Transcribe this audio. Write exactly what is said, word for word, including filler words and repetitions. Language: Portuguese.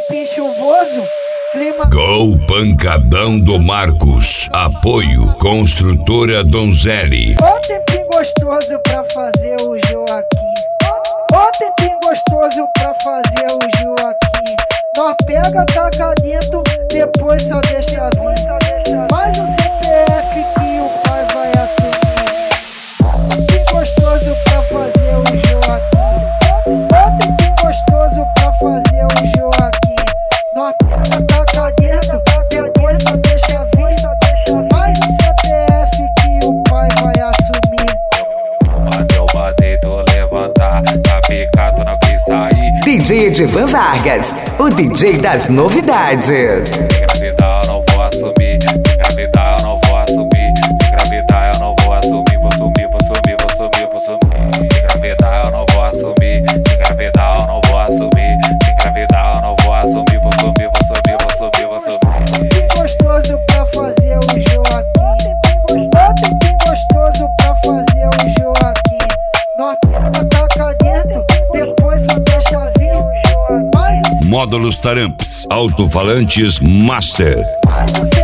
tempinho chuvoso, clima... Gol Pancadão do Marcos. Apoio Construtora Donzelli. Ó tempinho gostoso pra fazer o Joaquim. Ó tempinho gostoso pra fazer o Joaquim. Nós pega, taca dentro, depois só deixa vir. Mais um C P F que o pai vai assumir. Tempinho gostoso pra fazer o Joaquim. Ó tempinho gostoso pra fazer o Joaquim. Nós pega, taca dentro, depois só deixa vir. Mais um C P F que o pai vai assumir. Bateu, batei, tu levantar, tá picado, não quis sair. D J Edivan Vargas, o D J das novidades. Se engravidar eu não vou assumir, se engravidar eu não vou assumir, se engravidar eu não vou assumir, vou sumir, vou sumir, vou sumir, vou sumir. Se engravidar eu não vou assumir, se engravidar eu não vou assumir, se engravidar eu não vou assumir, vou sumir, vou sumir, vou sumir, vou sumir. Que gostoso pra fazer o Joaquim. Ó tempinho gostoso pra fazer o Joaquim. Nós pega, taca dentro, depois só deixa vir. Mais um Módulos Taramps. Alto-falantes Master. mais um